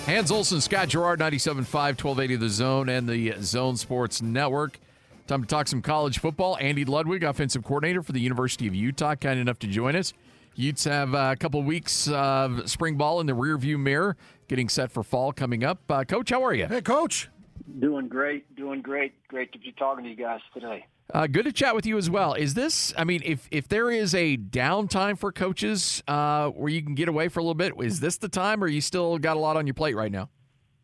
Hans Olsen, Scott Gerard, 97.5, 1280 The Zone and the Zone Sports Network. Time to talk some college football. Andy Ludwig, offensive coordinator for the University of Utah, kind enough to join us. Utes have a couple of weeks of spring ball in the rearview mirror, getting set for fall coming up. Coach, how are you? Hey, Coach. Doing great. Great to be talking to you guys today. Good to chat with you as well. Is this, I mean, if there is a downtime for coaches where you can get away for a little bit, is this the time, or you still got a lot on your plate right now?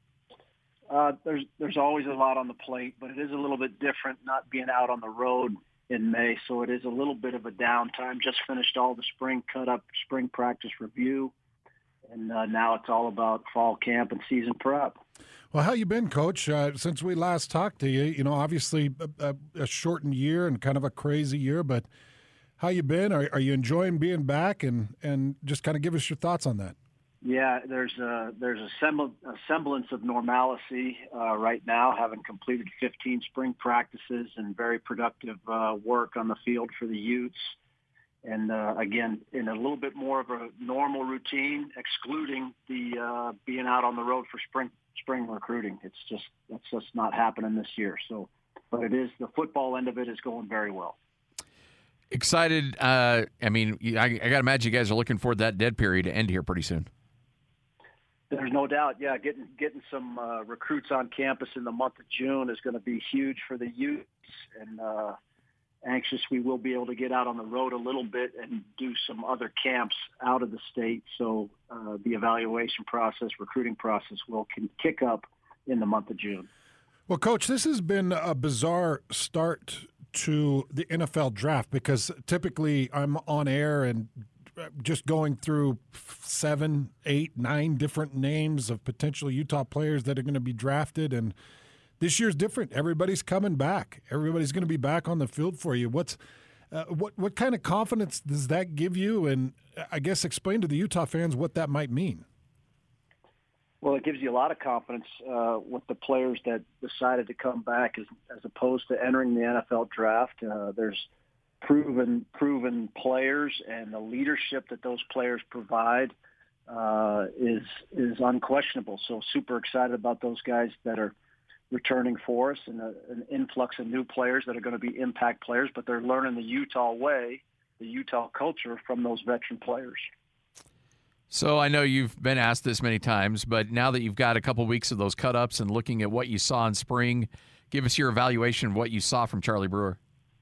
There's always a lot on the plate, but it is a little bit different not being out on the road in May, so it is a little bit of a downtime. Just finished all the spring cut-up, spring practice review, and now it's all about fall camp and season prep. Well, how you been, Coach? Since we last talked to you, you know, obviously a shortened year and kind of a crazy year, but how you been? Are you enjoying being back? And just kind of give us your thoughts on that. Yeah, there's a semblance of normalcy right now, having completed 15 spring practices and very productive work on the field for the Utes. And again, in a little bit more of a normal routine, excluding the being out on the road for spring recruiting. That's just not happening this year. So, but it is, the football end of it is going very well. Excited. I mean, I got to imagine you guys are looking forward to that dead period to end here pretty soon. There's no doubt. Yeah, getting some recruits on campus in the month of June is going to be huge for the Utes, and anxious we will be able to get out on the road a little bit and do some other camps out of the state. So the evaluation process, recruiting process will kick up in the month of June. Well, Coach, this has been a bizarre start to the NFL draft because typically I'm on air and just going through 7, 8, 9 different names of potential Utah players that are going to be drafted, and this year's different. Everybody's coming back. Everybody's going to be back on the field for you. What kind of confidence does that give you? And I guess explain to the Utah fans what that might mean. Well, it gives you a lot of confidence with the players that decided to come back as opposed to entering the NFL draft. There's proven players, and the leadership that those players provide is unquestionable. So super excited about those guys that are returning for us, and an influx of new players that are going to be impact players, but they're learning the Utah way, the Utah culture from those veteran players. So I know you've been asked this many times, but now that you've got a couple weeks of those cut-ups and looking at what you saw in spring, give us your evaluation of what you saw from Charlie Brewer.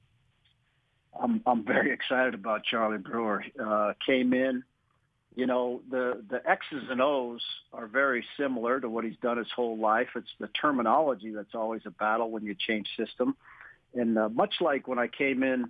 I'm very excited about Charlie Brewer. Came in, you know, the X's and O's are very similar to what he's done his whole life. It's the terminology that's always a battle when you change system. And much like when I came in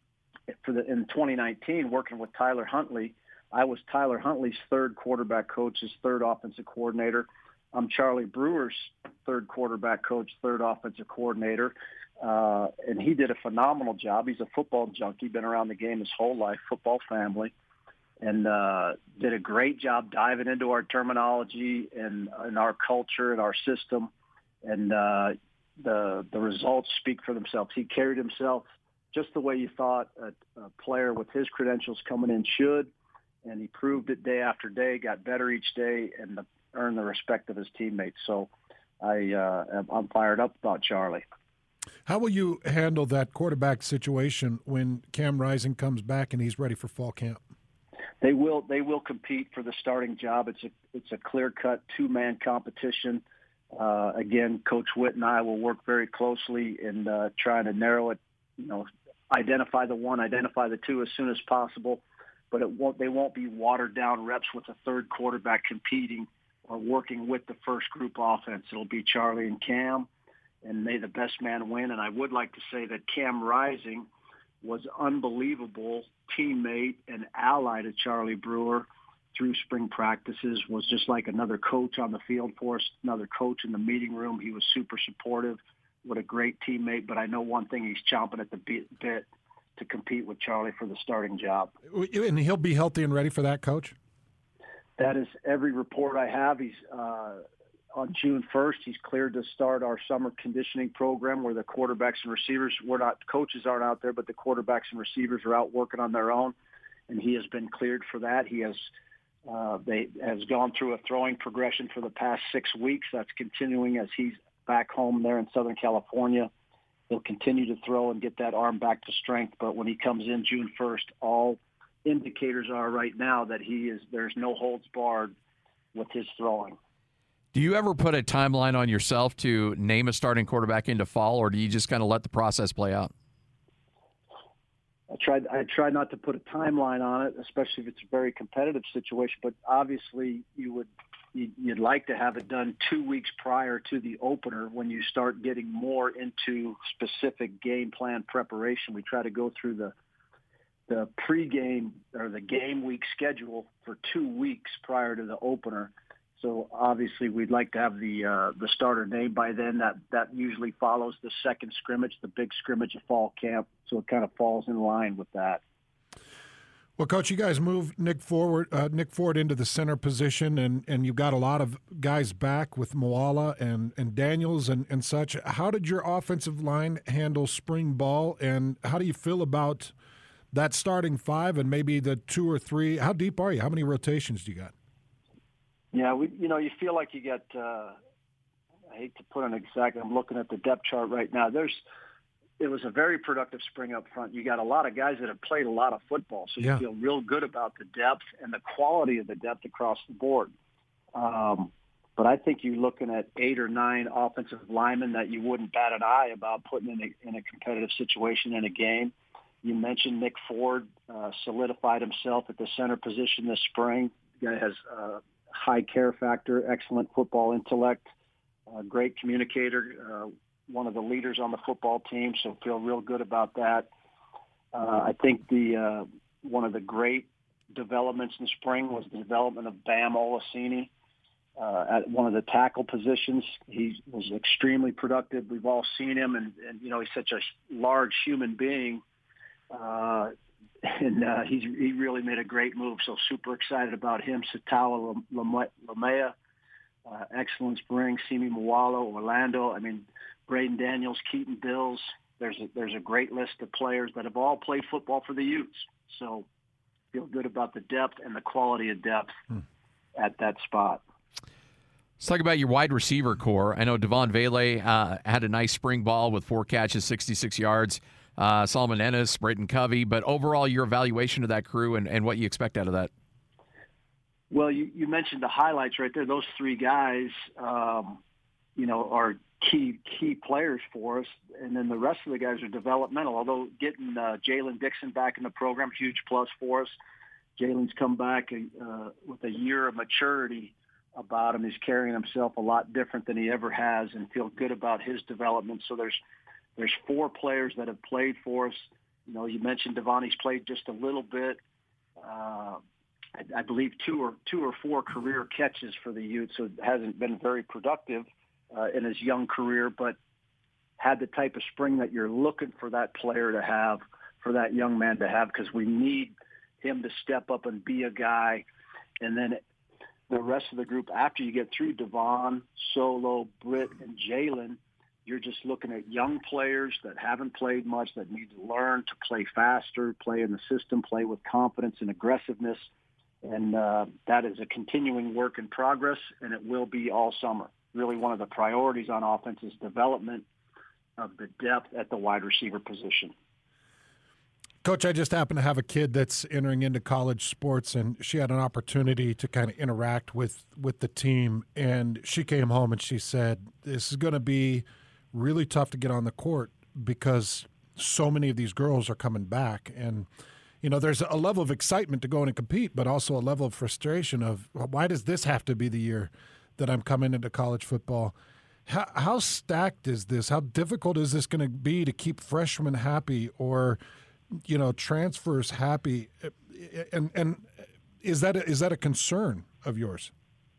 in 2019 working with Tyler Huntley, I was Tyler Huntley's third quarterback coach, his third offensive coordinator. I'm Charlie Brewer's third quarterback coach, third offensive coordinator. And he did a phenomenal job. He's a football junkie, been around the game his whole life, football family, and did a great job diving into our terminology and our culture and our system. And the results speak for themselves. He carried himself just the way you thought a player with his credentials coming in should, and he proved it day after day, got better each day, and earned the respect of his teammates. So I'm fired up about Charlie. How will you handle that quarterback situation when Cam Rising comes back and he's ready for fall camp? They will compete for the starting job. It's a clear-cut two-man competition. Again, Coach Witt and I will work very closely in trying to narrow it, you know, identify the one, identify the two as soon as possible. But they won't be watered-down reps with a third quarterback competing or working with the first group offense. It'll be Charlie and Cam, and may the best man win. And I would like to say that Cam Rising was unbelievable teammate and ally to Charlie Brewer through spring practices, was just like another coach on the field for us, another coach in the meeting room. He was super supportive. What a great teammate. But I know one thing, he's chomping at the bit to compete with Charlie for the starting job. And he'll be healthy and ready for that, Coach? That is every report I have. He's on June 1st, he's cleared to start our summer conditioning program where the quarterbacks and receivers, coaches aren't out there, but the quarterbacks and receivers are out working on their own, and he has been cleared for that. He has They has gone through a throwing progression for the past 6 weeks. That's continuing as he's back home there in Southern California. He'll continue to throw and get that arm back to strength. But when he comes in June 1st, all indicators are right now that there's no holds barred with his throwing. Do you ever put a timeline on yourself to name a starting quarterback into fall, or do you just kind of let the process play out? I try not to put a timeline on it, especially if it's a very competitive situation. But obviously, you'd like to have it done 2 weeks prior to the opener when you start getting more into specific game plan preparation. We try to go through the pregame or the game week schedule for 2 weeks prior to the opener. So obviously, we'd like to have the starter named by then. That usually follows the second scrimmage, the big scrimmage of fall camp. So it kind of falls in line with that. Well, Coach, you guys moved Nick Ford into the center position, and you've got a lot of guys back with Moala and Daniels and such. How did your offensive line handle spring ball, and how do you feel about that starting five and maybe the 2 or 3? How deep are you? How many rotations do you got? Yeah, you feel like you get. I hate to put an exact. I'm looking at the depth chart right now. It was a very productive spring up front. You got a lot of guys that have played a lot of football, so you feel real good about the depth and the quality of the depth across the board. But I think you're looking at 8 or 9 offensive linemen that you wouldn't bat an eye about putting in a competitive situation in a game. You mentioned Nick Ford solidified himself at the center position this spring. The guy has high care factor, excellent football intellect, great communicator, one of the leaders on the football team, so feel real good about that. I think one of the great developments in spring was the development of Bam Olaseni at one of the tackle positions. He was extremely productive. We've all seen him, and he's such a large human being. He really made a great move, so super excited about him. Satawa Lamea, excellent spring. Simi Moala, Orlando. I mean, Braden Daniels, Keaton Bills. There's a great list of players that have all played football for the Utes. So feel good about the depth and the quality of depth at that spot. Let's talk about your wide receiver core. I know Devon Vele had a nice spring ball with 4 catches, 66 yards. Solomon Ennis, Brayton Covey, but overall your evaluation of that crew and what you expect out of that. Well, you mentioned the highlights right there. Those 3 guys, are key players for us, and then the rest of the guys are developmental. Although getting Jalen Dixon back in the program, huge plus for us. Jalen's come back with a year of maturity about him. He's carrying himself a lot different than he ever has, and feel good about his development. So there's 4 players that have played for us. You mentioned Devon's played just a little bit. I believe 2 or 4 career catches for the Utes, so it hasn't been very productive in his young career, but had the type of spring that you're looking for that player to have, for that young man to have, because we need him to step up and be a guy. And then the rest of the group, after you get through Devon, Solo, Britt, and Jalen, you're just looking at young players that haven't played much, that need to learn to play faster, play in the system, play with confidence and aggressiveness. And that is a continuing work in progress, and it will be all summer. Really one of the priorities on offense is development of the depth at the wide receiver position. Coach, I just happen to have a kid that's entering into college sports, and she had an opportunity to kind of interact with the team. And she came home and she said, this is going to be really tough to get on the court because so many of these girls are coming back. And, there's a level of excitement to go in and compete, but also a level of frustration of, why does this have to be the year that I'm coming into college football? How stacked is this? How difficult is this going to be to keep freshmen happy or transfers happy, and is that a concern of yours?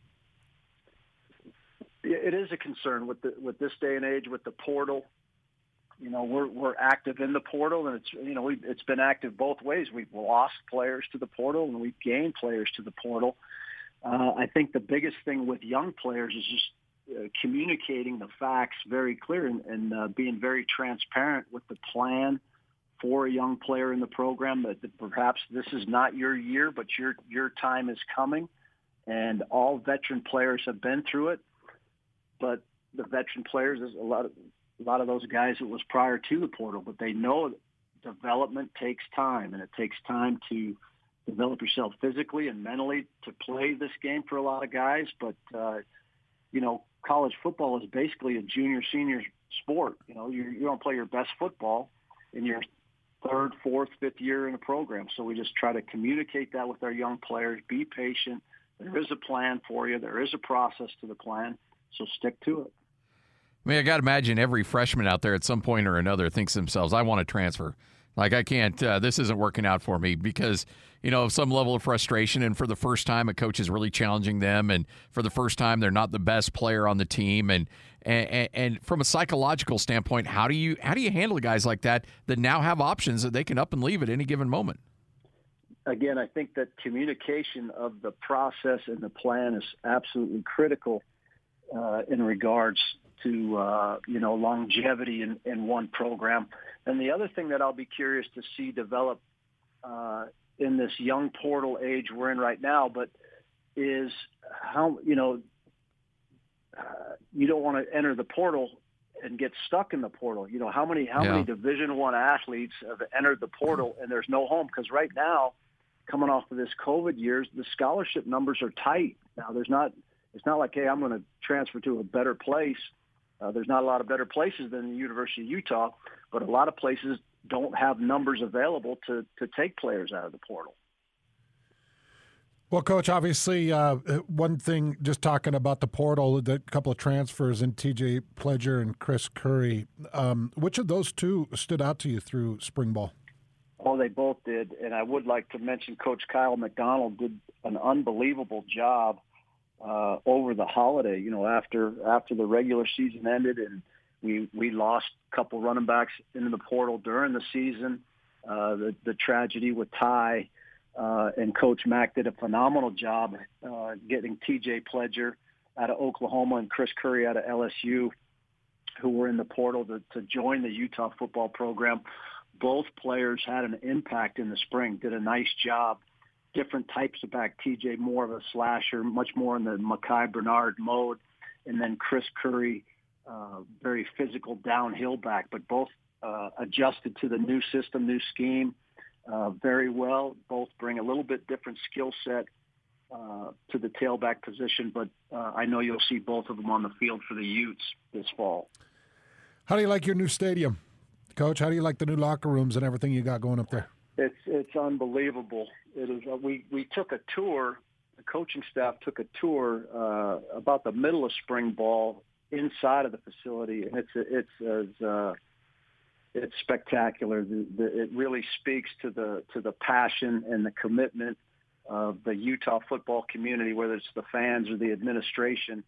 It is a concern with this day and age with the portal. We're active in the portal, and it's been active both ways. We've lost players to the portal, and we've gained players to the portal. I think the biggest thing with young players is just communicating the facts very clear and being very transparent with the plan for a young player in the program that perhaps this is not your year, but your time is coming. And all veteran players have been through it. But the veteran players, there's a lot of those guys, it was prior to the portal, but they know that development takes time, and it takes time to develop yourself physically and mentally to play this game for a lot of guys. But, college football is basically a junior-senior sport. You don't play your best football in your third, fourth, fifth year in a program. So we just try to communicate that with our young players. Be patient. There is a plan for you. There is a process to the plan. So stick to it. I mean, I got to imagine every freshman out there at some point or another thinks to themselves, I want to transfer. Like, I can't, this isn't working out for me because, some level of frustration. And for the first time, a coach is really challenging them. And for the first time, they're not the best player on the team. And from a psychological standpoint, how do you handle guys like that now have options that they can up and leave at any given moment? Again, I think that communication of the process and the plan is absolutely critical in regards to, longevity in one program. And the other thing that I'll be curious to see develop in this young portal age we're in right now, but is how, you don't want to enter the portal and get stuck in the portal. How many Division I athletes have entered the portal and there's no home? Because right now, coming off of this COVID years, the scholarship numbers are tight. Now, it's not like, hey, I'm going to transfer to a better place. There's not a lot of better places than the University of Utah, but a lot of places don't have numbers available to take players out of the portal. Well, Coach, obviously, one thing, just talking about the portal, the couple of transfers in TJ Pledger and Chris Curry, which of those two stood out to you through spring ball? Oh, they both did. And I would like to mention Coach Kyle McDonald did an unbelievable job over the holiday, after the regular season ended and we lost a couple running backs into the portal during the season, the tragedy with Ty, and Coach Mack did a phenomenal job getting TJ Pledger out of Oklahoma and Chris Curry out of LSU, who were in the portal to join the Utah football program. Both players had an impact in the spring, did a nice job. Different types of back. TJ more of a slasher, much more in the Mekhi Bernard mode. And then Chris Curry, very physical downhill back, but both adjusted to the new system, new scheme very well. Both bring a little bit different skill set to the tailback position, but I know you'll see both of them on the field for the Utes this fall. How do you like your new stadium, Coach? How do you like the new locker rooms and everything you got going up there? It's unbelievable. It is. We took a tour. The coaching staff took a tour about the middle of spring ball inside of the facility, and it's spectacular. It really speaks to the passion and the commitment of the Utah football community, whether it's the fans or the administration.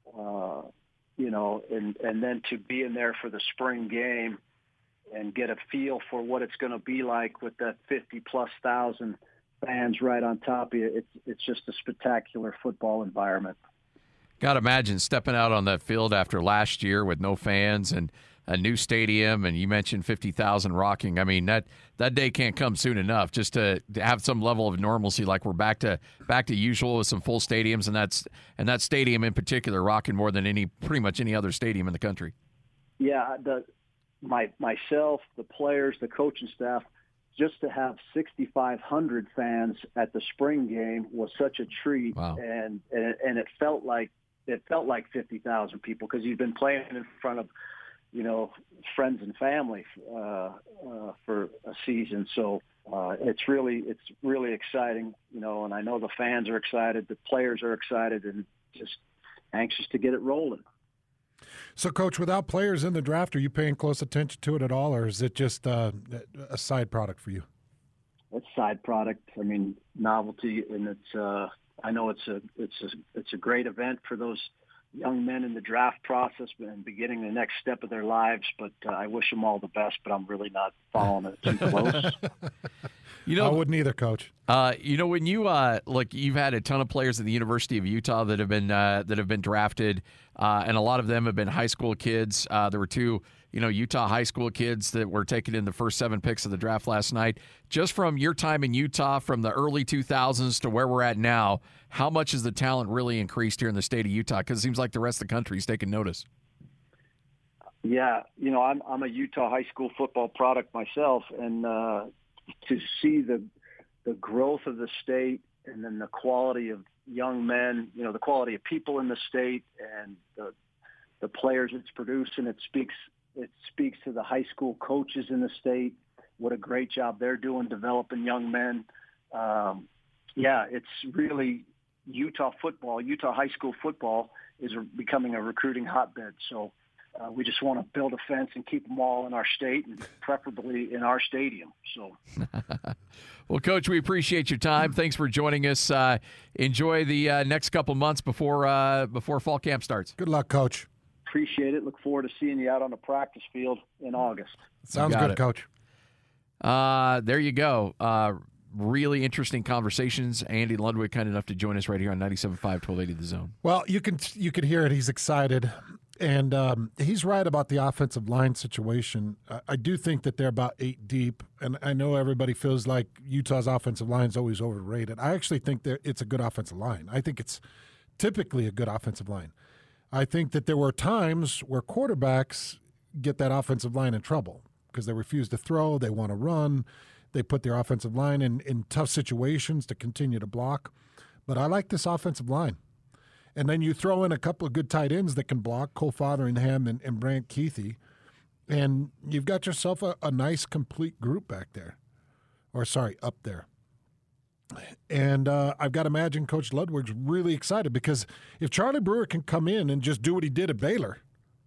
And then to be in there for the spring game and get a feel for what it's going to be like with that 50+ thousand fans right on top of you. It's just a spectacular football environment. Got to imagine stepping out on that field after last year with no fans and a new stadium, and you mentioned 50,000 rocking. I mean, that day can't come soon enough just to have some level of normalcy, like we're back to usual with some full stadiums, and that stadium in particular rocking more than pretty much any other stadium in the country. Yeah, myself, the players, the coaching staff, just to have 6,500 fans at the spring game was such a treat. Wow. And it felt like 50,000 people because you've been playing in front of, friends and family for a season. So it's really exciting, and I know the fans are excited, the players are excited, and just anxious to get it rolling. So, Coach, without players in the draft, are you paying close attention to it at all, or is it just a side product for you? It's side product. I mean, novelty, and it's. I know it's a great event for those young men in the draft process and beginning the next step of their lives. But I wish them all the best. But I'm really not following it too close. I wouldn't either, Coach. When you you've had a ton of players at the University of Utah that have been drafted, and a lot of them have been high school kids. There were two Utah high school kids that were taken in the first 7 picks of the draft last night. Just from your time in Utah, from the early 2000s to where we're at now, how much has the talent really increased here in the state of Utah? Because it seems like the rest of the country is taking notice. Yeah, I'm a Utah high school football product myself, and to see the growth of the state and then the quality of young men, the quality of people in the state and the players it's producing, it speaks to the high school coaches in the state. What a great job they're doing developing young men. It's really Utah football. Utah high school football is becoming a recruiting hotbed. So we just want to build a fence and keep them all in our state and preferably in our stadium. So, well, Coach, we appreciate your time. Thanks for joining us. Enjoy the next couple months before fall camp starts. Good luck, Coach. Appreciate it. Look forward to seeing you out on the practice field in August. Sounds good, Coach. There you go. Really interesting conversations. Andy Ludwig, kind enough to join us right here on 97.5, 1280 The Zone. Well, you can hear it. He's excited. And he's right about the offensive line situation. I do think that they're about 8 deep, and I know everybody feels like Utah's offensive line is always overrated. I actually think that it's a good offensive line. I think it's typically a good offensive line. I think that there were times where quarterbacks get that offensive line in trouble because they refuse to throw, they want to run, they put their offensive line in tough situations to continue to block. But I like this offensive line. And then you throw in a couple of good tight ends that can block, Cole Fotheringham and Brant Keithy, and you've got yourself a nice, complete group back there. Up there. And I've got to imagine Coach Ludwig's really excited because if Charlie Brewer can come in and just do what he did at Baylor,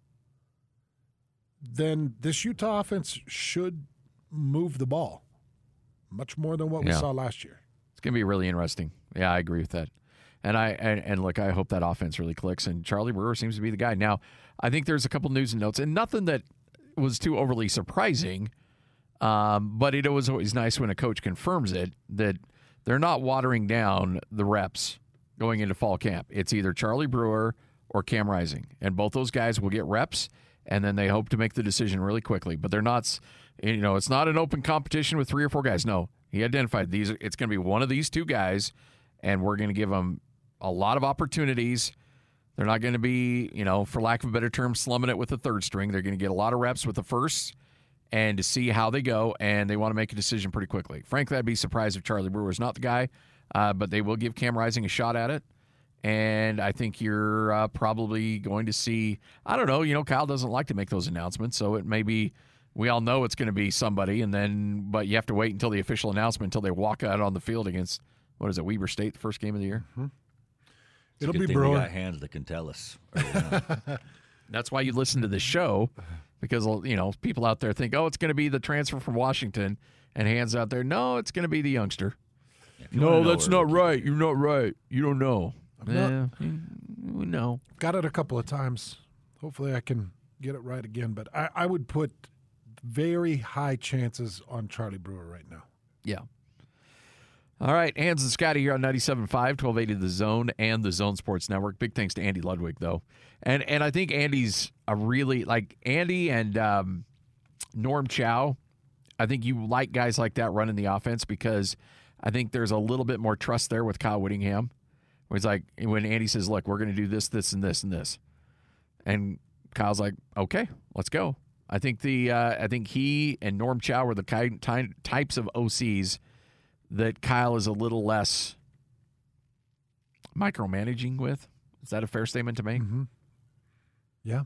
then this Utah offense should move the ball much more than what we saw last year. It's going to be really interesting. Yeah, I agree with that. And look, I hope that offense really clicks, and Charlie Brewer seems to be the guy. Now, I think there's a couple news and notes, and nothing that was too overly surprising, but it was always nice when a coach confirms it, that they're not watering down the reps going into fall camp. It's either Charlie Brewer or Cam Rising, and both those guys will get reps, and then they hope to make the decision really quickly. But they're not, it's not an open competition with 3 or 4 guys. No, he identified these. It's going to be one of these 2 guys, and we're going to give them a lot of opportunities. They're not going to be, for lack of a better term, slumming it with the 3rd string. They're going to get a lot of reps with the first and to see how they go, and they want to make a decision pretty quickly. Frankly, I'd be surprised if Charlie Brewer is not the guy, but they will give Cam Rising a shot at it. And I think you're probably going to see, I don't know, Kyle doesn't like to make those announcements, so it may be, we all know it's going to be somebody, but you have to wait until the official announcement, until they walk out on the field against, Weber State, the first game of the year? Mm-hmm. It'll be Brewer. We got hands that can tell us. That's why you listen to this show, because people out there think, it's going to be the transfer from Washington, and hands out there, no, it's going to be the youngster. No, that's not right. You're not right. You don't know. We know. Got it a couple of times. Hopefully, I can get it right again. But I would put very high chances on Charlie Brewer right now. Yeah. All right, Hans and Scotty here on 97.5, 1280 The Zone and the Zone Sports Network. Big thanks to Andy Ludwig, though. And I think Andy's a really, Andy and Norm Chow, I think you like guys like that running the offense because I think there's a little bit more trust there with Kyle Whittingham. Where he's like, when Andy says, look, we're going to do this, this, and this, and this. And Kyle's like, okay, let's go. I think he and Norm Chow were the types of OCs that Kyle is a little less micromanaging with. Is that a fair statement to make? Mm-hmm. Yeah.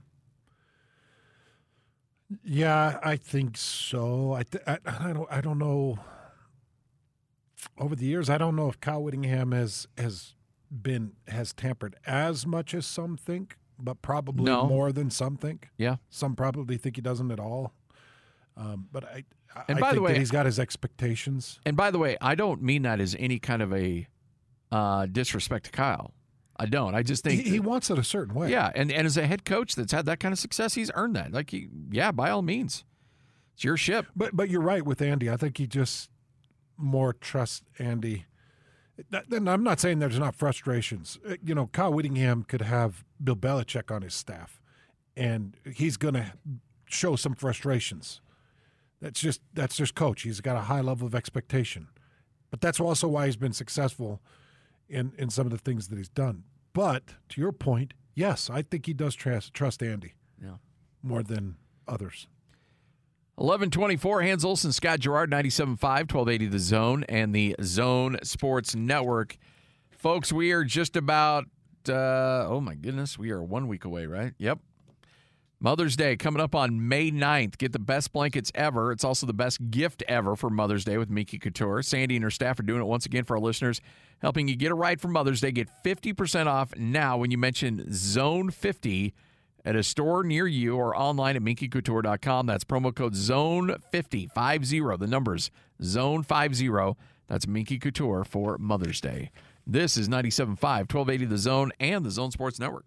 Yeah, I think so. I don't know. Over the years, I don't know if Kyle Whittingham has tampered as much as some think, but probably more than some think. Yeah. Some probably think he doesn't at all. But I think that he's got his expectations. And by the way, I don't mean that as any kind of a disrespect to Kyle. I don't. I just think he wants it a certain way. Yeah, and as a head coach that's had that kind of success, he's earned that. By all means, it's your ship. But you're right with Andy. I think he just more trusts Andy. And I'm not saying there's not frustrations. Kyle Whittingham could have Bill Belichick on his staff, and he's going to show some frustrations. That's just coach. He's got a high level of expectation. But that's also why he's been successful in some of the things that he's done. But to your point, yes, I think he does trust Andy more than others. 11:24, Hans Olsen, Scott Gerard, 97.5, 1280 The Zone, and the Zone Sports Network. Folks, we are just about, oh my goodness, we are 1 week away, right? Yep. Mother's Day coming up on May 9th. Get the best blankets ever. It's also the best gift ever for Mother's Day with Minky Couture. Sandy and her staff are doing it once again for our listeners, helping you get it right for Mother's Day. Get 50% off now when you mention Zone 50 at a store near you or online at minkycouture.com. That's promo code ZONE50, 50, the numbers, ZONE50. That's Minky Couture for Mother's Day. This is 97.5, 1280 The Zone and the Zone Sports Network.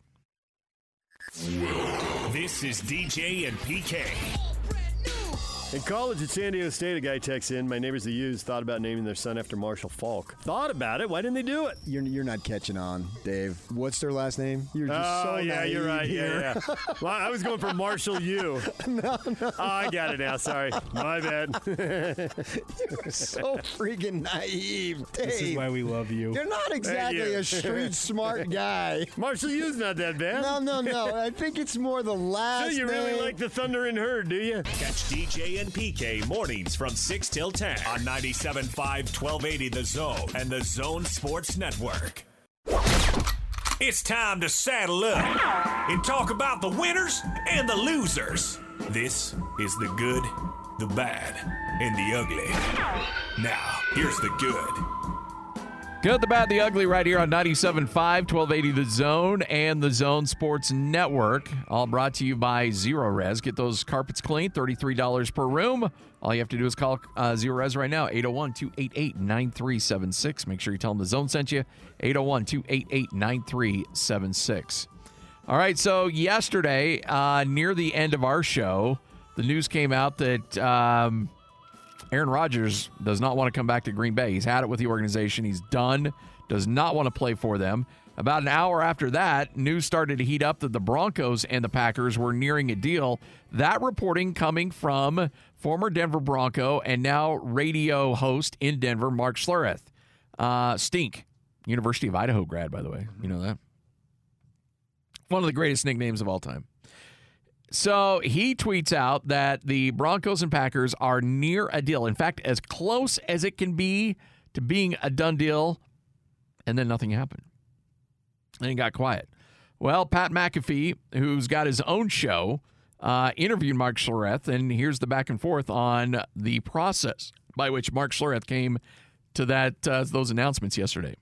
This is DJ and PK. In college at San Diego State, a guy texts in, my neighbors the U's thought about naming their son after Marshall Falk. Thought about it? Why didn't they do it? You're not catching on, Dave. What's their last name? You're just so yeah, naive you're right. here. Yeah. Well, I was going for Marshall U. No. Oh, I got it now. Sorry. My bad. You're so freaking naive, Dave. This is why we love you. You're not exactly a street smart guy. Marshall U's not that bad. No. I think it's more the last So you really name. like the Thunder and Herd, do you? Catch DJ and PK mornings from 6 till 10 on 97.5, 1280 The Zone and the Zone Sports Network. It's time to saddle up and talk about the winners and the losers. This is the good, the bad, and the ugly. Now, here's the good. Good, the bad, the ugly, right here on 97.5, 1280 The Zone and the Zone Sports Network. All brought to you by Zero Res. Get those carpets clean, $33 per room. All you have to do is call Zero Res right now, 801-288-9376. Make sure you tell them the Zone sent you, 801-288-9376. All right, so yesterday, near the end of our show, the news came out that Aaron Rodgers does not want to come back to Green Bay. He's had it with the organization. He's done, does not want to play for them. About an hour after that, news started to heat up that the Broncos and the Packers were nearing a deal. That reporting coming from former Denver Bronco and now radio host in Denver, Mark Schlereth. Stink, University of Idaho grad, by the way. You know that? One of the greatest nicknames of all time. So he tweets out that the Broncos and Packers are near a deal. In fact, as close as it can be to being a done deal, and then nothing happened. And it got quiet. Well, Pat McAfee, who's got his own show, interviewed Mark Schlereth, and here's the back and forth on the process by which Mark Schlereth came to those announcements yesterday.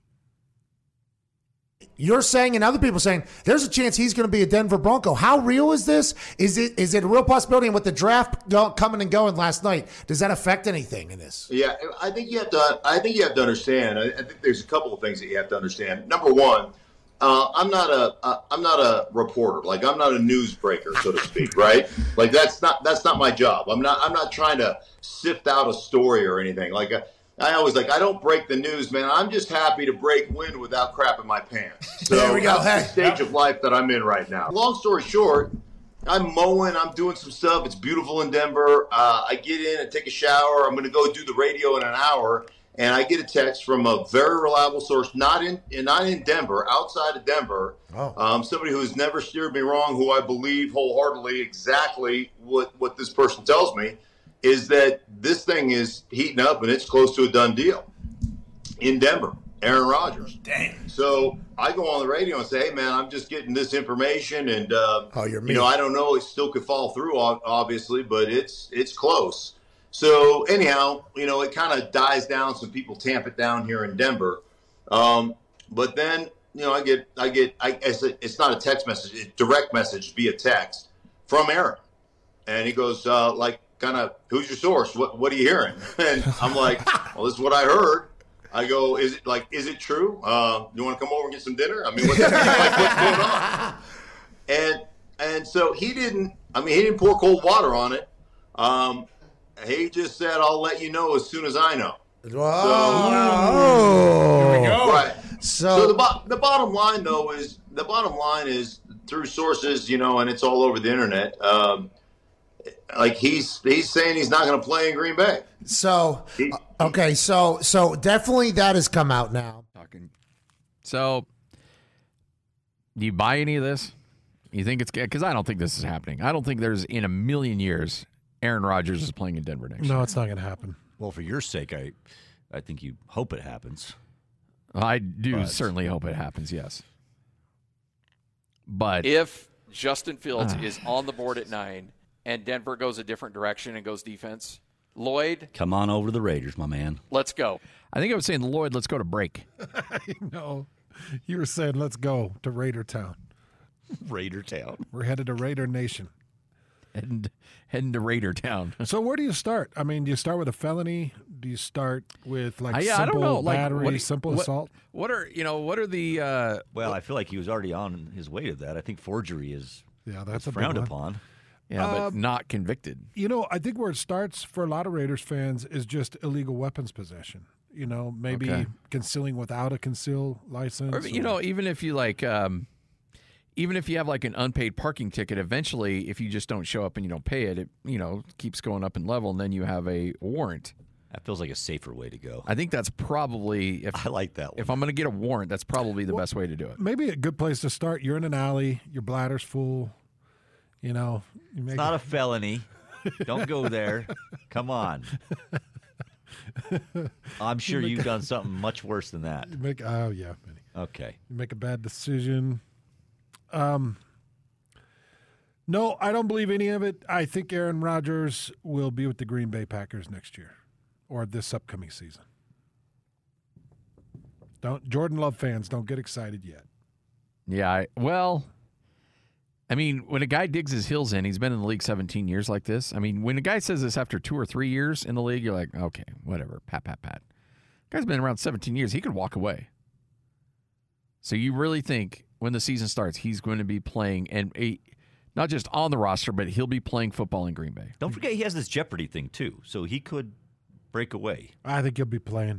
You're saying and other people saying there's a chance he's going to be a Denver Bronco. How real is this? Is it a real possibility? And with the draft coming and going last night, does that affect anything in this? Yeah, I think you have to understand. I think there's a couple of things that you have to understand. Number one, I'm not a reporter. Like, I'm not a newsbreaker, so to speak, right? Like, that's not my job. I'm not trying to sift out a story or anything. Like, I don't break the news, man. I'm just happy to break wind without crapping my pants. So there we go. That's the stage of life that I'm in right now. Long story short, I'm mowing. I'm doing some stuff. It's beautiful in Denver. I get in and take a shower. I'm going to go do the radio in an hour, and I get a text from a very reliable source, not in Denver, outside of Denver. Oh. Somebody who has never steered me wrong, who I believe wholeheartedly exactly what this person tells me, is that this thing is heating up and it's close to a done deal in Denver. Aaron Rodgers. Damn. So I go on the radio and say, hey, man, I'm just getting this information. And, you're me. I don't know. It still could fall through, obviously, but it's close. So anyhow, it kind of dies down. Some people tamp it down here in Denver. But then, it's not a text message, it's a direct message via text from Aaron. And he goes, kind of, who's your source? What are you hearing? And I'm like, well, this is what I heard. I go, is it true? You want to come over and get some dinner? I mean, what's going on? And so he didn't pour cold water on it. He just said, I'll let you know as soon as I know. Oh, here we go. Right. So the bottom line, though, is through sources, and it's all over the internet. like he's saying he's not going to play in Green Bay. So, okay, so definitely that has come out now. So, do you buy any of this? You think it's because I don't think this is happening. I don't think there's in a million years Aaron Rodgers is playing in Denver next year. No, it's not going to happen. Well, for your sake, I think you hope it happens. I do certainly hope it happens, yes. But if Justin Fields is on the board at 9 and Denver goes a different direction and goes defense, Lloyd. Come on over to the Raiders, my man. Let's go. I think I was saying, Lloyd, let's go to break. No, you were saying let's go to Raider Town. Raider Town. We're headed to Raider Nation. Heading to Raider Town. So where do you start? I mean, do you start with a felony? Do you start with simple I don't know. battery, simple assault? What are the? Well, I feel like he was already on his way to that. I think forgery is that's frowned upon. Yeah, but not convicted. I think where it starts for a lot of Raiders fans is just illegal weapons possession. Maybe concealing without a conceal license. Or, even if you even if you have like an unpaid parking ticket, eventually, if you just don't show up and you don't pay it, it keeps going up in level, and then you have a warrant. That feels like a safer way to go. I think that's probably I like that one. If I'm going to get a warrant, that's probably the best way to do it. Maybe a good place to start. You're in an alley. Your bladder's full. It's not a felony. Don't go there. Come on. I'm sure you've done something much worse than that. Okay. You make a bad decision. No, I don't believe any of it. I think Aaron Rodgers will be with the Green Bay Packers next year or this upcoming season. Jordan Love fans, don't get excited yet. Yeah, when a guy digs his heels in, he's been in the league 17 years like this. I mean, when a guy says this after 2 or 3 years in the league, you're like, okay, whatever, pat. Guy's been around 17 years. He could walk away. So you really think when the season starts, he's going to be playing, and not just on the roster, but he'll be playing football in Green Bay? Don't forget he has this Jeopardy thing, too, so he could break away. I think he'll be playing.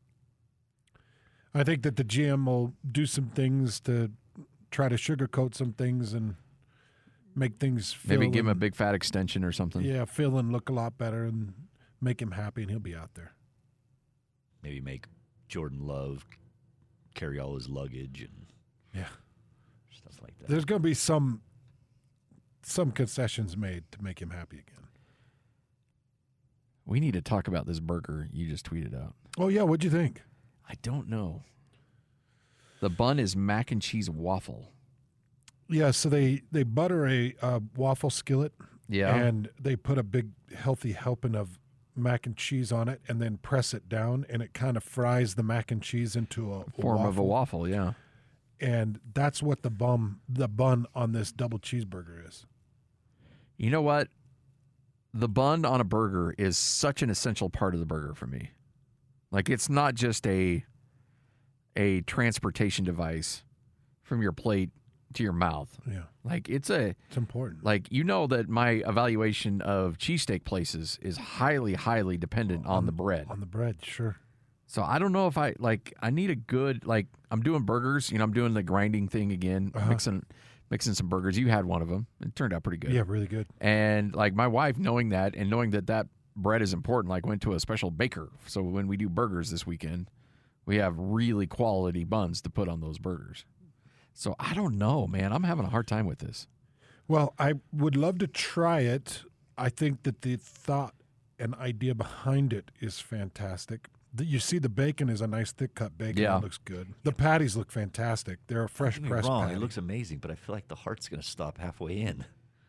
I think that the GM will do some things to try to sugarcoat some things and make things feel. Maybe give him a big fat extension or something. Yeah, feel and look a lot better and make him happy, and he'll be out there. Maybe make Jordan Love carry all his luggage and stuff like that. There's going to be some concessions made to make him happy again. We need to talk about this burger you just tweeted out. Oh, yeah. What'd you think? I don't know. The bun is mac and cheese waffle. Yeah, so they butter a waffle skillet. Yeah. And they put a big healthy helping of mac and cheese on it and then press it down, and it kind of fries the mac and cheese into a form waffle. Of a waffle, yeah. And that's what the bun on this double cheeseburger is. You know what? The bun on a burger is such an essential part of the burger for me. Like, it's not just a transportation device from your plate to your mouth. Yeah. Like, it's important. Like, that my evaluation of cheesesteak places is highly, highly dependent on the bread. On the bread, sure. So I don't know if I need a good, I'm doing burgers. I'm doing the grinding thing again, mixing some burgers. You had one of them. It turned out pretty good. Yeah, really good. And, my wife, knowing that and knowing that bread is important, went to a special baker. So when we do burgers this weekend, we have really quality buns to put on those burgers. So I don't know, man. I'm having a hard time with this. Well, I would love to try it. I think that the thought and idea behind it is fantastic. You see the bacon is a nice thick-cut bacon. Yeah. It looks good. The patties look fantastic. They're a fresh pressed patty. It looks amazing, but I feel like the heart's going to stop halfway in.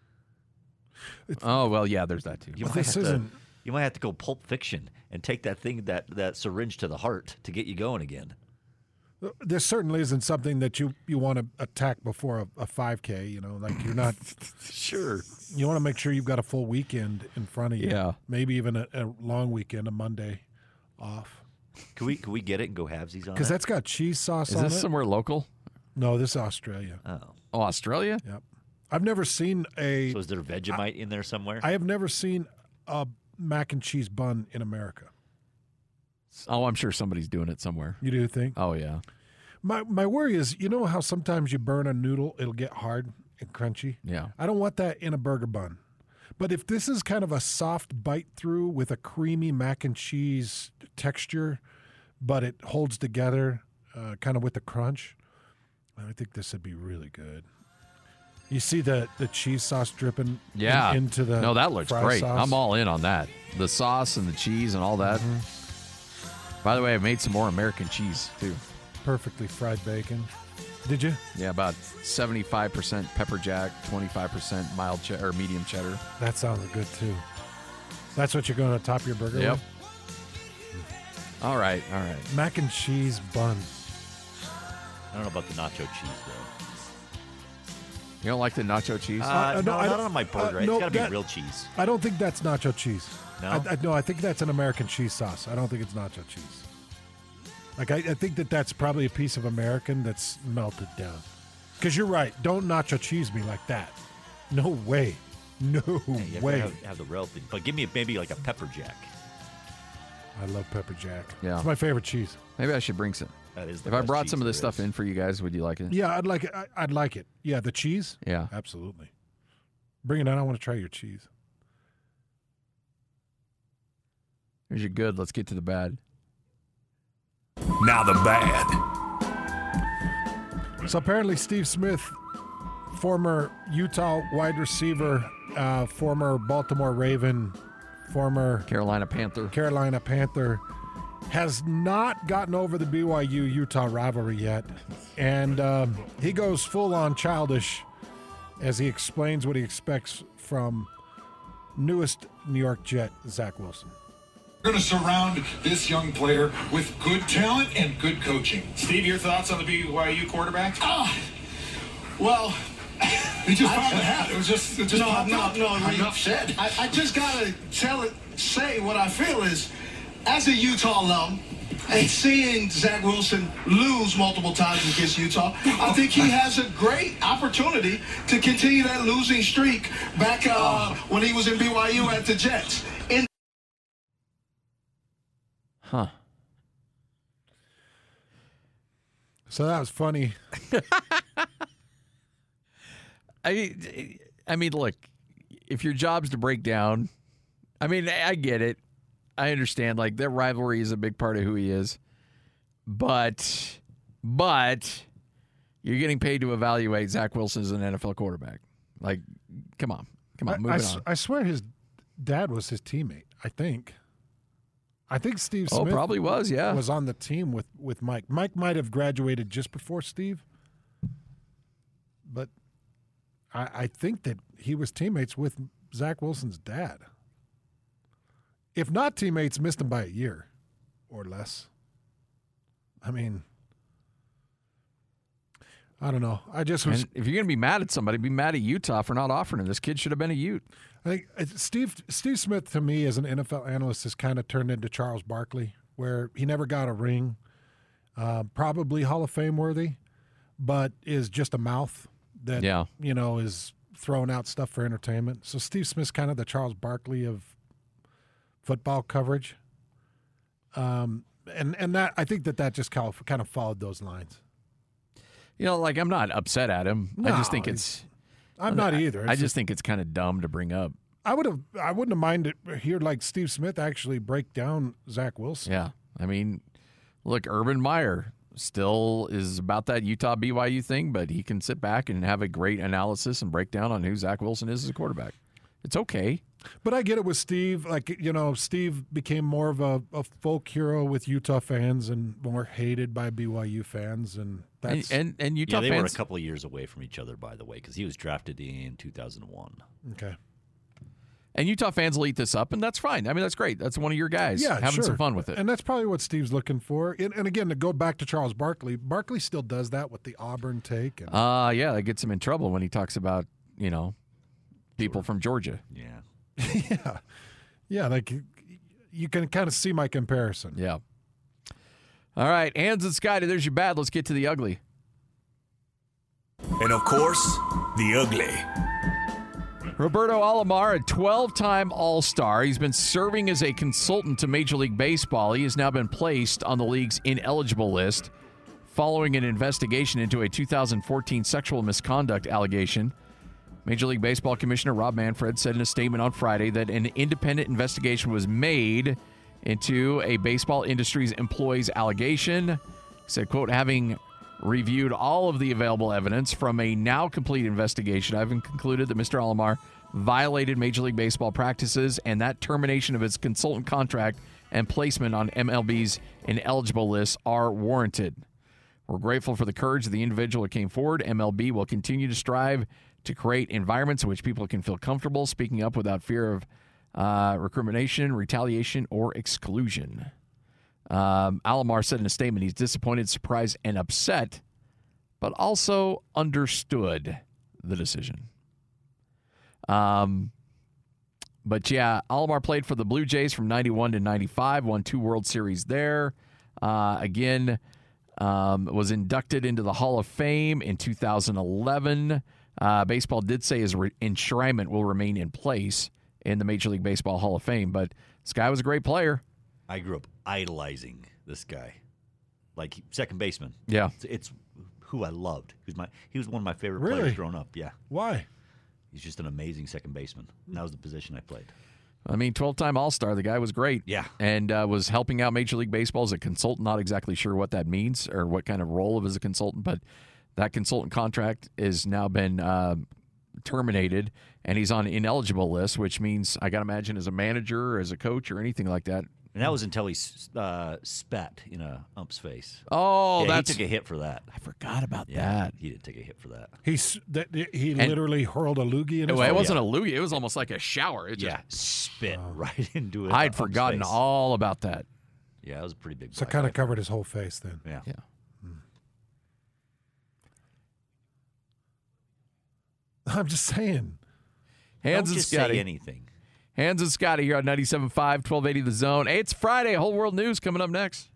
There's that too. You might have to go Pulp Fiction and take that thing, that syringe to the heart to get you going again. This certainly isn't something that you want to attack before a 5K. You're not sure. You want to make sure you've got a full weekend in front of you. Yeah, maybe even a long weekend, a Monday off. Can we get it and go halvesies on it? Because that's got cheese sauce on it. Is this somewhere local? No, this is Australia. Oh, Australia? Yep. I've never seen a. So is there Vegemite in there somewhere? I have never seen a mac and cheese bun in America. Oh, I'm sure somebody's doing it somewhere. You do think? Oh, yeah. My worry is, how sometimes you burn a noodle, it'll get hard and crunchy? Yeah. I don't want that in a burger bun. But if this is kind of a soft bite through with a creamy mac and cheese texture, but it holds together kind of with the crunch, I think this would be really good. You see the cheese sauce dripping into the No, that looks great. sauce? I'm all in on that. The sauce and the cheese and all that. Mm-hmm. By the way, I made some more American cheese, too. Perfectly fried bacon. Did you? Yeah, about 75% pepper jack, 25% mild or medium cheddar. That sounds good, too. That's what you're going to top your burger Yep. with? All right. Mac and cheese bun. I don't know about the nacho cheese, though. You don't like the nacho cheese? No, not on my burger. no, it's got to be that- real cheese. I don't think that's nacho cheese. No? No, I think that's an American cheese sauce. I don't think it's nacho cheese. Like, I think that's probably a piece of American that's melted down. Because you're right. Don't nacho cheese me like that. No way. No You way. have to have the real thing. But give me maybe like a pepper jack. I love pepper jack. Yeah. It's my favorite cheese. Maybe I should bring some. That is the If I best brought cheese some of this there stuff is. in for you guys, would you like it? Yeah, I'd like it. I'd like it. Yeah, the cheese? Yeah. Absolutely. Bring it on. I want to try your cheese. Here's your good. Let's get to the bad. Now the bad. So apparently Steve Smith, former Utah wide receiver, former Baltimore Raven, former Carolina Panther, has not gotten over the BYU-Utah rivalry yet. And he goes full-on childish as he explains what he expects from newest New York Jet, Zach Wilson. We're going to surround this young player with good talent and good coaching. Steve, your thoughts on the BYU quarterback? Well, he just found the hat. It was just no. Enough said. I just gotta say what I feel is, as a Utah alum, and seeing Zach Wilson lose multiple times against Utah, I think he has a great opportunity to continue that losing streak back when he was in BYU at the Jets. Huh. So that was funny. I mean, look, if your job's to break down, I mean, I get it. I understand. Like, that rivalry is a big part of who he is. But you're getting paid to evaluate Zach Wilson as an NFL quarterback. Like, come on. Move it on. I swear his dad was his teammate, I think Steve Smith probably was, yeah. was on the team with Mike. Mike might have graduated just before Steve, but I think that he was teammates with Zach Wilson's dad. If not teammates, missed him by a year or less. I mean, I don't know. I just was. And if you're going to be mad at somebody, be mad at Utah for not offering him. This kid should have been a Ute. I think Steve Smith, to me, as an NFL analyst, has kind of turned into Charles Barkley, where he never got a ring, probably Hall of Fame worthy, but is just a mouth that is throwing out stuff for entertainment. So Steve Smith's kind of the Charles Barkley of football coverage, and that I think that just kind of followed those lines. Like, I'm not upset at him. No, I just think it's. I'm not either. I just think it's kind of dumb to bring up. I wouldn't have minded hear like Steve Smith actually break down Zach Wilson. Yeah, I mean, look, Urban Meyer still is about that Utah BYU thing, but he can sit back and have a great analysis and break down on who Zach Wilson is as a quarterback. It's okay. But I get it with Steve. Like, Steve became more of a folk hero with Utah fans and more hated by BYU fans, and that's and Utah they fans were a couple of years away from each other, by the way, because he was drafted in 2001. Okay. And Utah fans will eat this up, and that's fine. I mean, that's great. That's one of your guys having some fun with it. And that's probably what Steve's looking for. And again, to go back to Charles Barkley, Barkley still does that with the Auburn take. And yeah, that gets him in trouble when he talks about, people from Georgia. Yeah. Yeah, like you can kind of see my comparison. Yeah. All right, Hans and Scotty, there's your bad. Let's get to the ugly. And, of course, the ugly. Roberto Alomar, a 12-time All-Star. He's been serving as a consultant to Major League Baseball. He has now been placed on the league's ineligible list following an investigation into a 2014 sexual misconduct allegation Major League Baseball Commissioner Rob Manfred said in a statement on Friday that an independent investigation was made into a baseball industry's employee's allegation. He said, quote, having reviewed all of the available evidence from a now complete investigation, I've concluded that Mr. Alomar violated Major League Baseball practices and that termination of his consultant contract and placement on MLB's ineligible list are warranted. We're grateful for the courage of the individual who came forward. MLB will continue to strive to create environments in which people can feel comfortable speaking up without fear of recrimination, retaliation, or exclusion. Alomar said in a statement he's disappointed, surprised, and upset, but also understood the decision. But yeah, Alomar played for the Blue Jays from 91 to 95, won 2 World Series there. Was inducted into the Hall of Fame in 2011. Baseball did say his enshrinement will remain in place in the Major League Baseball Hall of Fame, but this guy was a great player. I grew up idolizing this guy, like second baseman. Yeah, it's who I loved. He was one of my favorite Really? players growing up. Yeah, Why? he's just an amazing second baseman. And that was the position I played. I mean, 12-time All-Star. The guy was great. Yeah. And was helping out Major League Baseball as a consultant. Not exactly sure what that means or what kind of role of as a consultant, but that consultant contract has now been terminated, and he's on ineligible list, which means I got to imagine as a manager or as a coach or anything like that. And that was until he spat in a ump's face. Oh, yeah, that's he took a hit for that. I forgot about Yeah, that. he did take a hit for that. He literally hurled a loogie in his It face. wasn't a loogie. It was almost like a shower. It just, Yeah, spit right into it. I'd forgotten all about that. Yeah, it was a pretty big. So it kind of covered his whole face then. Yeah. Yeah. I'm just saying. Hands Don't and just Scotty. say anything. Hands and Scotty here on 97.5, 1280 The Zone. Hey, it's Friday. Whole World News coming up next.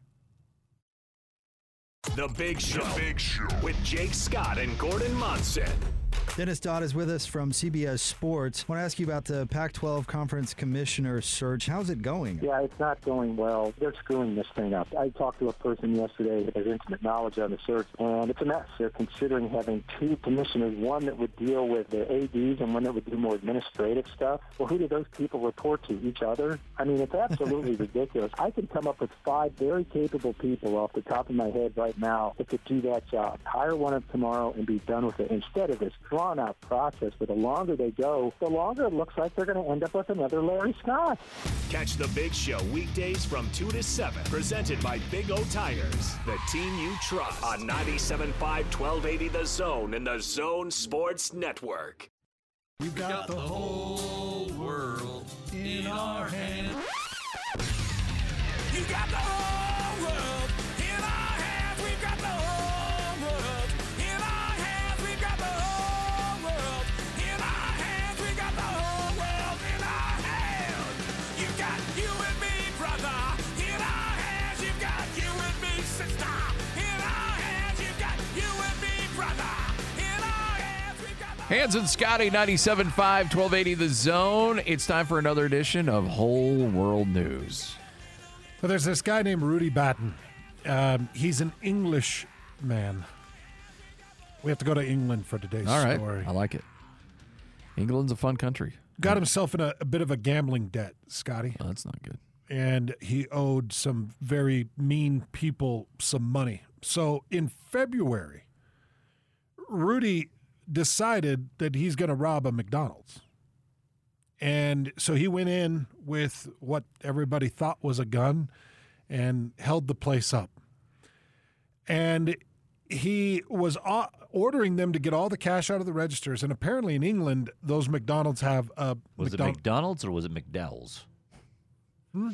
The Big Show. With Jake Scott and Gordon Monson. Dennis Dodd is with us from CBS Sports. I want to ask you about the Pac-12 Conference Commissioner search. How's it going? Yeah, it's not going well. They're screwing this thing up. I talked to a person yesterday that has intimate knowledge on the search, and it's a mess. They're considering having 2 commissioners, one that would deal with the ADs and one that would do more administrative stuff. Well, who do those people report to? Each other? I mean, it's absolutely ridiculous. I can come up with 5 very capable people off the top of my head right now that could do that job. Hire one of them tomorrow and be done with it instead of this drawn-out process where the longer they go, the longer it looks like they're going to end up with another Larry Scott. Catch The Big Show weekdays from 2 to 7. Presented by Big O Tires, the team you trust. On 97.5, 1280 The Zone and the Zone Sports Network. We've got the whole world in our hands. You got the whole world in our hands. We've got the whole world in our hands. We've got the whole world in our hands. We got the whole world in our hands. You've got you and me, brother, in our hands. You've got you and me, sister, in our hands. You've got you and me, brother, in our hands. We've got the Hands and Scotty, 97.5, 1280 The Zone. It's time for another edition of Whole World News. So there's this guy named Rudy Batten. He's an English man. We have to go to England for today's All right. story. I like it. England's a fun country. Got himself in a bit of a gambling debt, Scotty. Well, that's not good. And he owed some very mean people some money. So in February, Rudy decided that he's going to rob a McDonald's. And so he went in with what everybody thought was a gun and held the place up. And he was ordering them to get all the cash out of the registers. And apparently in England, those McDonald's have a... Was it McDonald's or was it McDowell's? It's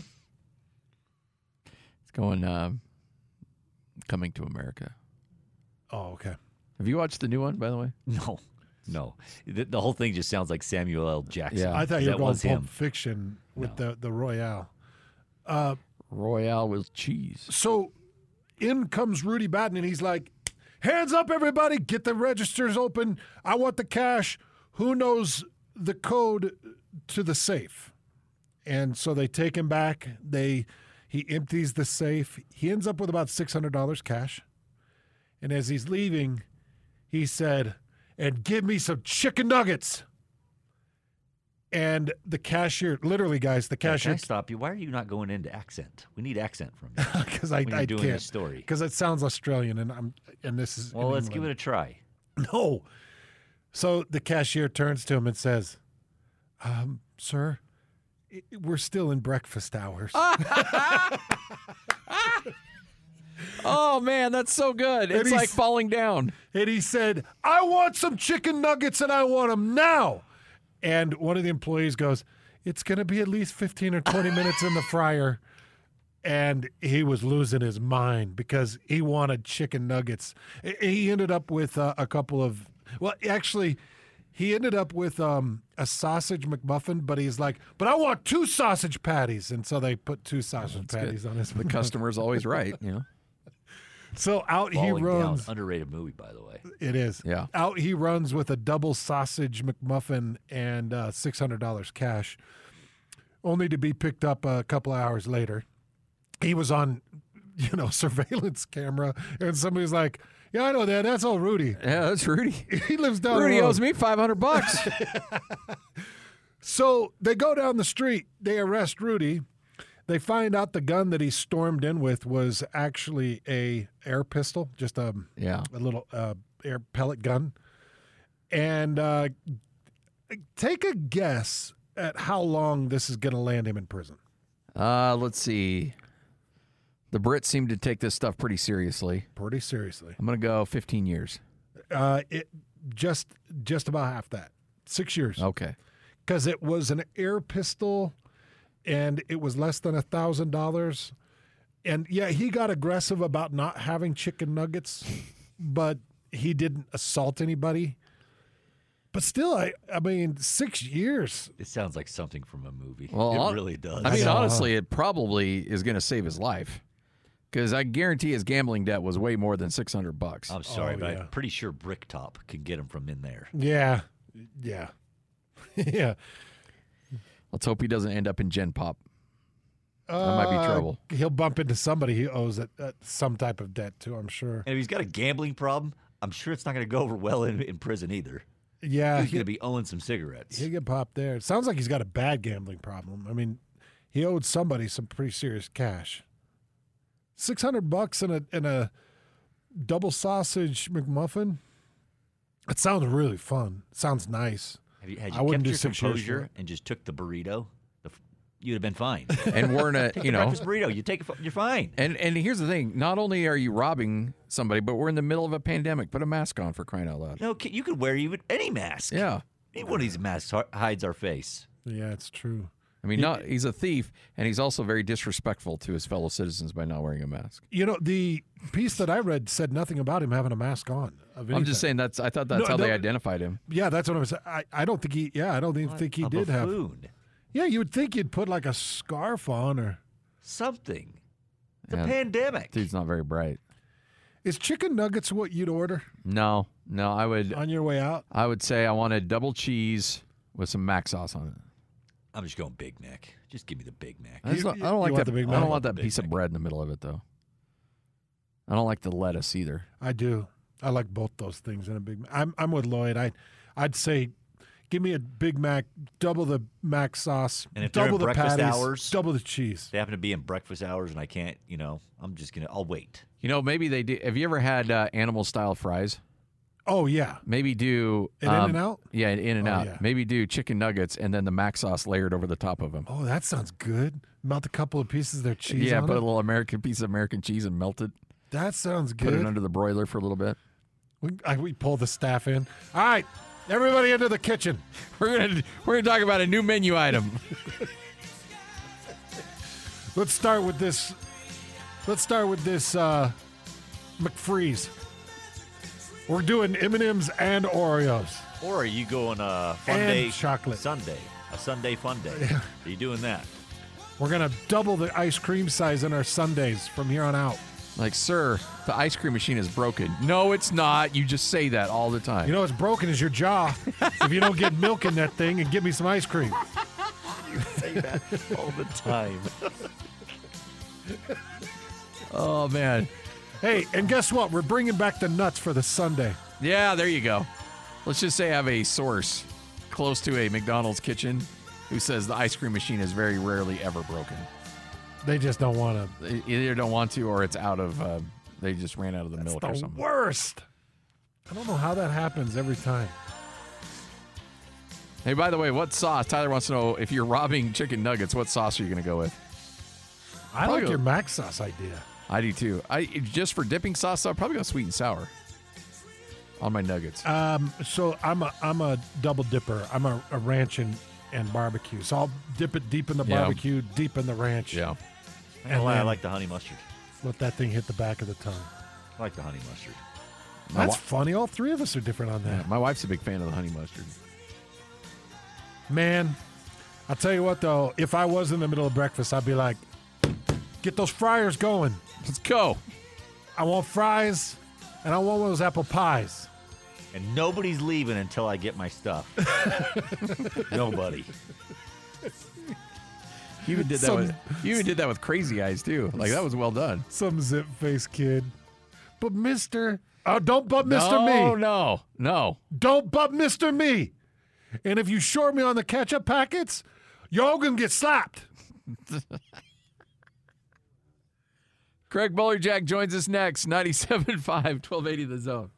going Coming to America. Oh, okay. Have you watched the new one, by the way? No. The whole thing just sounds like Samuel L. Jackson. Yeah. I thought you were That going was him. Pulp Fiction with the Royale. Royale with cheese. So in comes Rudy Batten, and he's like, hands up, everybody. Get the registers open. I want the cash. Who knows the code to the safe? And so they take him back. He empties the safe. He ends up with about $600 cash. And as he's leaving, he said, and give me some chicken nuggets. And the cashier, literally, guys, the cashier. Can I stop you? Why are you not going into accent? We need accent from you. Because I doing can't. this story. Because it sounds Australian, and this is. Well, let's give it a try. No. So the cashier turns to him and says, "Sir, we're still in breakfast hours." Oh, man, that's so good. It's like falling down. And he said, "I want some chicken nuggets, and I want them now." And one of the employees goes, "It's going to be at least 15 or 20 minutes in the fryer." And he was losing his mind because he wanted chicken nuggets. He ended up with a couple of, well, actually, he ended up with a sausage McMuffin, but he's like, "But I want 2 sausage patties." And so they put 2 sausage patties on his The customer's always right, you know. So out Falling he runs. Down, underrated movie, by the way. It is. Yeah. Out he runs with a double sausage McMuffin and $600 cash, only to be picked up a couple of hours later. He was on, surveillance camera, and somebody's like, "Yeah, I know that. That's all Rudy." Yeah, that's Rudy. He lives down Rudy the road. owes me $500. So they go down the street. They arrest Rudy. They find out the gun that he stormed in with was actually a air pistol, just a little air pellet gun. And take a guess at how long this is going to land him in prison. Let's see. The Brits seem to take this stuff pretty seriously. Pretty seriously. I'm going to go 15 years. It just about half that. 6 years. Okay. Because it was an air pistol, and it was less than $1,000. And, yeah, he got aggressive about not having chicken nuggets, but he didn't assault anybody. But still, I mean, 6 years. It sounds like something from a movie. Well, it really does. I mean, honestly, it probably is going to save his life. Because I guarantee his gambling debt was way more than $600. I'm sorry, but I'm pretty sure Bricktop can get him from in there. Yeah. Yeah. Yeah. Let's hope he doesn't end up in Gen Pop. That might be trouble. He'll bump into somebody he owes some type of debt to, I'm sure. And if he's got a gambling problem, I'm sure it's not going to go over well in prison either. Yeah. He's going to be owing some cigarettes. He'll get popped there. It sounds like he's got a bad gambling problem. I mean, he owed somebody some pretty serious cash. $600 in a double sausage McMuffin. It sounds really fun. It sounds nice. Had you I wouldn't kept do your 6 years for composure it. and just took the burrito, you'd have been fine. And we're in a, Take a breakfast burrito. You take it, you're fine. And here's the thing. Not only are you robbing somebody, but we're in the middle of a pandemic. Put a mask on, for crying out loud. No, you could wear even any mask. Yeah. Any one of these masks hides our face. Yeah, it's true. I mean, he's a thief, and he's also very disrespectful to his fellow citizens by not wearing a mask. The piece that I read said nothing about him having a mask on. I'm just saying I thought that's how they identified him. Yeah, that's what I was saying. I don't think he. Yeah, I don't even think he did have. Yeah, you would think you'd put like a scarf on or something. It's a pandemic. Dude's not very bright. Is chicken nuggets what you'd order? No, I would. On your way out? I would say I wanted double cheese with some Mac sauce on it. I'm just going Big Mac. Just give me the Big Mac. I don't like that. The Big I Mac? don't want that piece of bread in the middle of it, though. I don't like the lettuce either. I do. I like both those things in a Big Mac. I'm with Lloyd. I'd say, give me a Big Mac, double the Mac sauce, And if double they're the in breakfast patties, hours, double the cheese. They happen to be in breakfast hours, and I can't. I'll wait. Maybe they do. Have you ever had animal style fries? Oh yeah. Maybe do In and Out. Yeah, In and Out. Yeah. Maybe do chicken nuggets and then the Mac sauce layered over the top of them. Oh, that sounds good. Melt a couple of pieces of their cheese. Yeah, on put it. a little piece of American cheese and melt it. That sounds good. Put it under the broiler for a little bit. We pull the staff in. All right, everybody into the kitchen. We're gonna talk about a new menu item. Let's start with this. McFreeze. We're doing M&Ms and Oreos. Or are you going fun And day chocolate. Sunday? A Sunday fun day. Are you doing that? We're gonna double the ice cream size in our sundaes from here on out. Like, sir, the ice cream machine is broken. No, it's not. You just say that all the time. You know what's broken is your jaw. If you don't get milk in that thing and give me some ice cream. You say that all the time. Oh, man. Hey, and guess what? We're bringing back the nuts for the Sunday. Yeah, there you go. let's just say I have a source close to a McDonald's kitchen who says the ice cream machine is very rarely ever broken. They just don't want to. They either don't want to, or it's out of. They just ran out of the milk or the something. Worst. I don't know how that happens every time. Hey, by the way, what sauce? Tyler wants to know if you're robbing chicken nuggets, what sauce are you going to go with? I like your mac sauce idea. I do too. Just for dipping sauce, I'll probably go sweet and sour on my nuggets. So I'm a double dipper. I'm a ranch and barbecue. So I'll dip it deep in the barbecue, deep in the ranch. Yeah. And I like the honey mustard. Let that thing hit the back of the tongue. I like the honey mustard. That's funny. All three of us are different on that. Yeah, my wife's a big fan of the honey mustard. Man, I'll tell you what, though. If I was in the middle of breakfast, I'd be like, get those fryers going. Let's go. I want fries, and I want one of those apple pies. And nobody's leaving until I get my stuff. Nobody. You even did that with Crazy Eyes, too. Like, that was well done. Some zip-faced kid. But Mr. Oh, don't but Mr. Me. No. Don't but Mr. Me. And if you short me on the ketchup packets, y'all gonna get slapped. Craig Bolerjack joins us next. 97.5, 1280 The Zone.